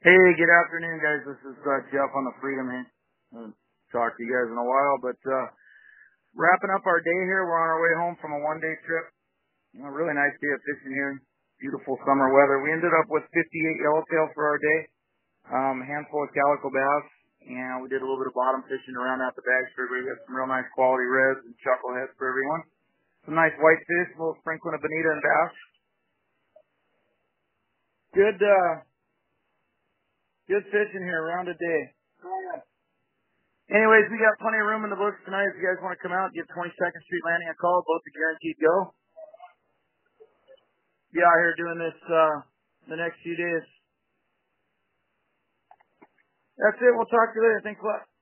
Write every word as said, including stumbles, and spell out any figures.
Hey, good afternoon, guys. This is uh, Jeff on the Freedom here. Haven't talked to you guys in a while, but uh, wrapping up our day here. We're on our way home from a one-day trip. You know, really nice day of fishing here. Beautiful summer weather. We ended up with fifty-eight yellowtail for our day, um, a handful of calico bass, and we did a little bit of bottom fishing around out the bags for everybody. We got some real nice quality reds and chuckleheads for everyone. Some nice white fish, a little sprinkling of bonita and bass. Good, uh, good fishing here around a day. Anyways, we got plenty of room in the books tonight. If you guys want to come out, give twenty-second Street Landing a call. Both are guaranteed go. Be out here doing this uh, the next few days. That's it. We'll talk to you later. Thanks a lot.